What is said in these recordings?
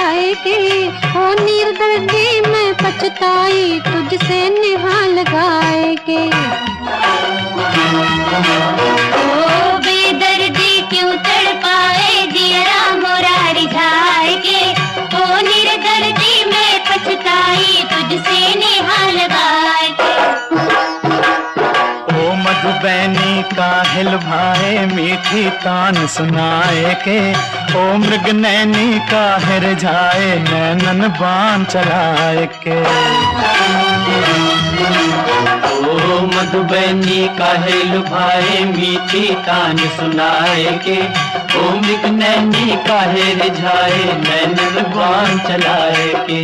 लगाए के। ओ निर्दयी मैं पछताई तुझसे नेहा लगाए के। ओ बेदर्दी क्यों तड़पाए जिया मोरा रिझाए के। ओ निर्दयी मैं पछताई तुझसे नेहा लगाए के। ओ मधुबैनी काहिल भाए मीठी तान सुनाए के। ओ मृग नैनी काहे रिझाए नैनन बाण चलाए के। ओ मधुबैनी काहे लुभाए मीठी तान सुनाए के। ओ मृग नैनी काहे रिझाए नैनन बाण चलाए के।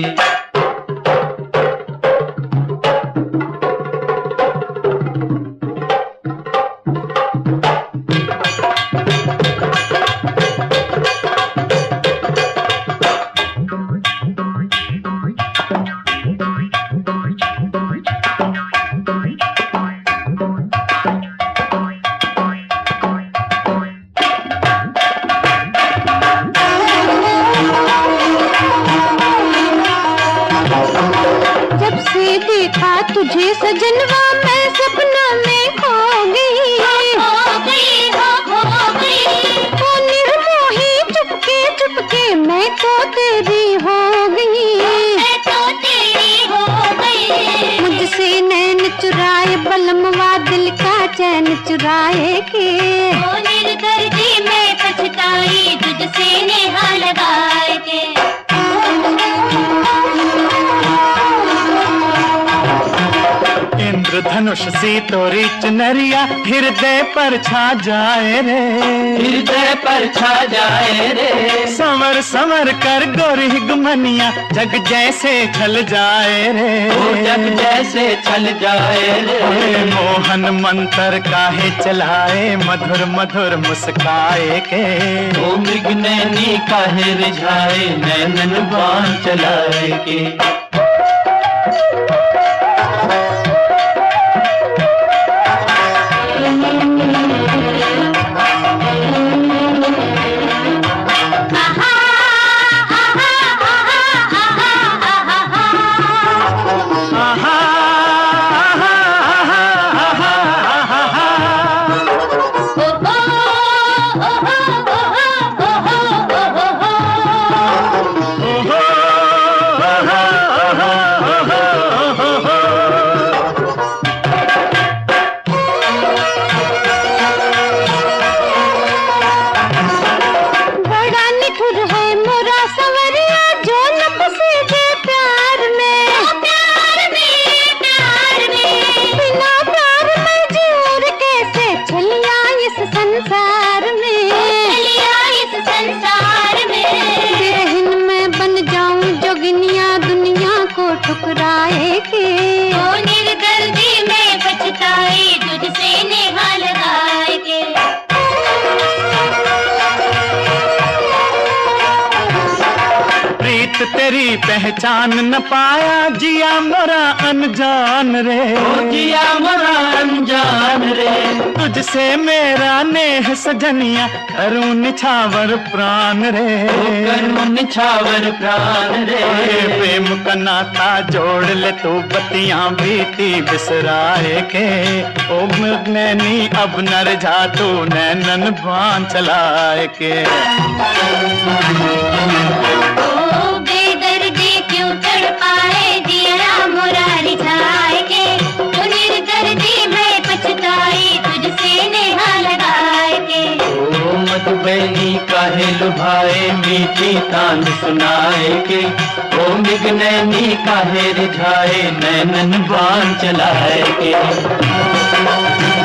देखा तुझे सजनवा मैं सपना में खो गई। ओ निर्मोही चुपके चुपके मैं तो तेरी हो गई। मुझसे नैन चुराए बलमवा दिल का चैन चुराए के। ओ निर्दयी मैं पछताई तुझसे नेहा लगाए के। इंद्रधनुष सी तोरी चुनरिया हृदय पर छा जाए रे। हृदय पर छा जाए रे। समर समर कर गोरी गुमनिया जग जैसे छल जाए रे। ओ जग जैसे छल जाए रे। मोहन मंत्र काहे चलाए मधुर मधुर मुस्काए के। ओ मृग नैनी काहे रिझाए नैनन बाण चलाए के। ठुकराए के। ओ निर्दयी मैं पछताई तुझसे नेहा लगाए के। प्रीत तेरी पहचान न पाया जिया मोरा अनजान रे। ओ जिया मोरा अनजान रे। तुझसे मेरा नेह सजनिया करूं निछावर प्राण रे। करूं निछावर प्राण रे। प्रेम का नाता जोड़ ले तू बत्तियां बीती बिसराए के। ओ नैनी अब नर जा तू नैनन बाण चलाए के। ओ बेदर्दी क्यों तड़पाए जिया मोरा रिझाए के। ओ निर्दयी मैं पछताई तुझसे नेहा लगाए के। ओ मधुबैनी काहे लुभाए मीठी तान सुनाए के। ओ मृग नैनी काहे रिझाए नैनन बाण चलाए के।